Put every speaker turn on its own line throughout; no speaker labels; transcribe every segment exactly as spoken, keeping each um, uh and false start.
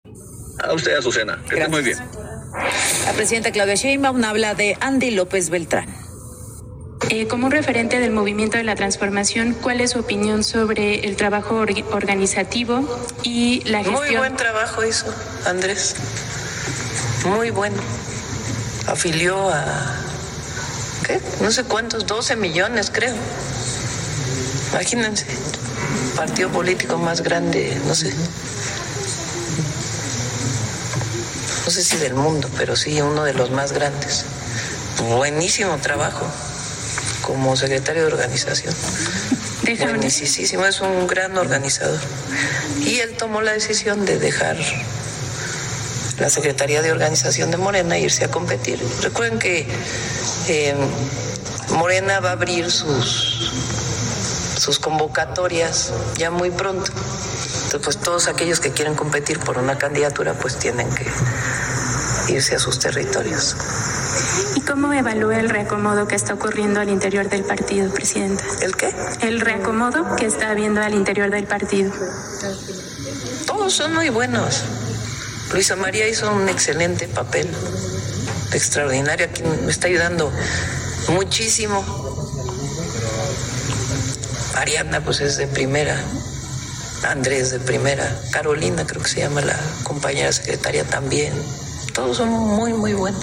A usted, Azucena, que esté muy bien.
La presidenta Claudia Sheinbaum habla de Andy López Beltrán.
Eh, como un referente del movimiento de la transformación, ¿cuál es su opinión sobre el trabajo or- organizativo y la gestión?
Muy buen trabajo hizo Andrés, muy bueno. Afilió a, ¿qué? No sé cuántos, doce millones creo. Imagínense, partido político más grande, no sé. No sé si del mundo, pero sí uno de los más grandes. Buenísimo trabajo como secretario de organización. Buenísimo, es un gran organizador. Y él tomó la decisión de dejar la Secretaría de Organización de Morena e irse a competir. Recuerden que eh, Morena va a abrir sus, sus convocatorias ya muy pronto. Entonces, pues todos aquellos que quieren competir por una candidatura, pues tienen que irse a sus territorios.
¿Y cómo evalúa el reacomodo que está ocurriendo al interior del partido, presidenta?
¿El qué?
El reacomodo que está habiendo al interior del partido.
Todos son muy buenos. Luisa María hizo un excelente papel, extraordinario, aquí me está ayudando muchísimo. Mariana, pues es de primera. Andrés de primera. Carolina, creo que se llama la compañera secretaria también. Todos son muy, muy buenos.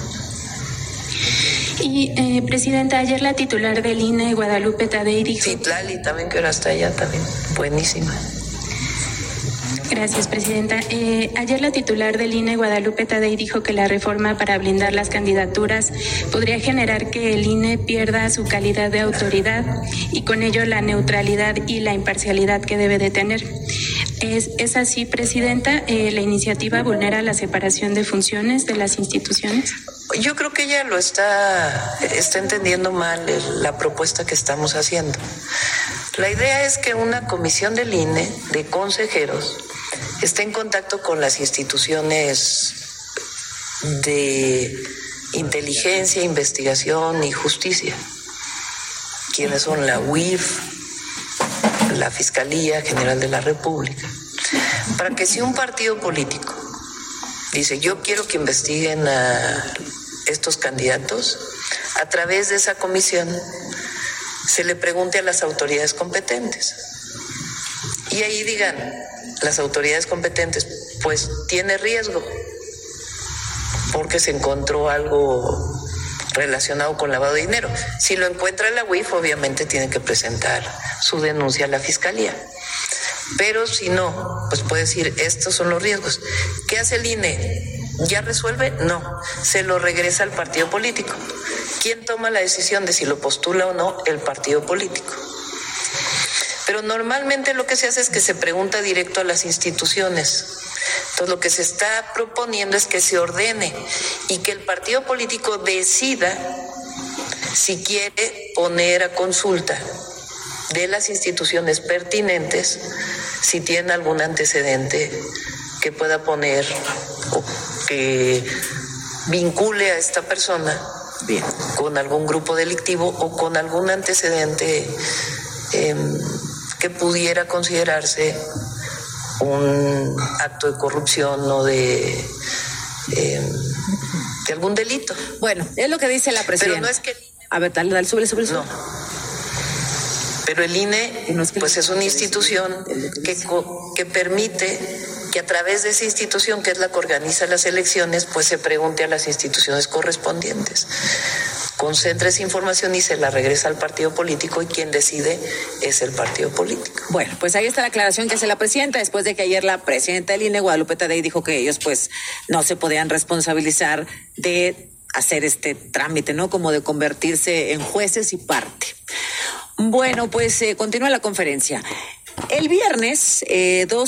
Y, eh, presidenta, ayer la titular del I N E, Guadalupe Tadei, dijo...
Sí, Tlali también, que ahora está allá también. Buenísima.
Gracias, presidenta. Eh, ayer la titular del I N E, Guadalupe Tadei, dijo que la reforma para blindar las candidaturas podría generar que el I N E pierda su calidad de autoridad y con ello la neutralidad y la imparcialidad que debe de tener. ¿Es, es así, presidenta? Eh, ¿La iniciativa vulnera la separación de funciones de las instituciones?
Yo creo que ella lo está, está entendiendo mal el, la propuesta que estamos haciendo. La idea es que una comisión del I N E de consejeros esté en contacto con las instituciones de inteligencia, investigación y justicia, quienes son la U I F, la Fiscalía General de la República, para que si un partido político dice yo quiero que investiguen a estos candidatos, a través de esa comisión se le pregunte a las autoridades competentes y ahí digan las autoridades competentes, pues tiene riesgo porque se encontró algo relacionado con lavado de dinero. Si lo encuentra la U I F, obviamente tiene que presentar su denuncia a la Fiscalía. Pero si no, pues puede decir, estos son los riesgos. ¿Qué hace el I N E? ¿Ya resuelve? No. Se lo regresa al partido político. ¿Quién toma la decisión de si lo postula o no? El partido político. Pero normalmente lo que se hace es que se pregunta directo a las instituciones. Entonces lo que se está proponiendo es que se ordene y que el partido político decida si quiere poner a consulta de las instituciones pertinentes si tienen algún antecedente que pueda poner o que vincule a esta persona Bien. con algún grupo delictivo o con algún antecedente eh, que pudiera considerarse un acto de corrupción o de, eh, de algún delito.
Bueno, es lo que dice la presidenta.
Pero no es que...
A ver, dale, dale, sube, sube, sube.
No. Pero el I N E, no es que pues es una institución que, que permite que a través de esa institución, que es la que organiza las elecciones, pues se pregunte a las instituciones correspondientes. Concentra esa información y se la regresa al partido político y quien decide es el partido político.
Bueno, pues ahí está la aclaración que hace la presidenta después de que ayer la presidenta del I N E, Guadalupe Tadei, dijo que ellos pues no se podían responsabilizar de hacer este trámite, ¿no? Como de convertirse en jueces y parte. Bueno, pues eh, continúa la conferencia. El viernes, eh, dos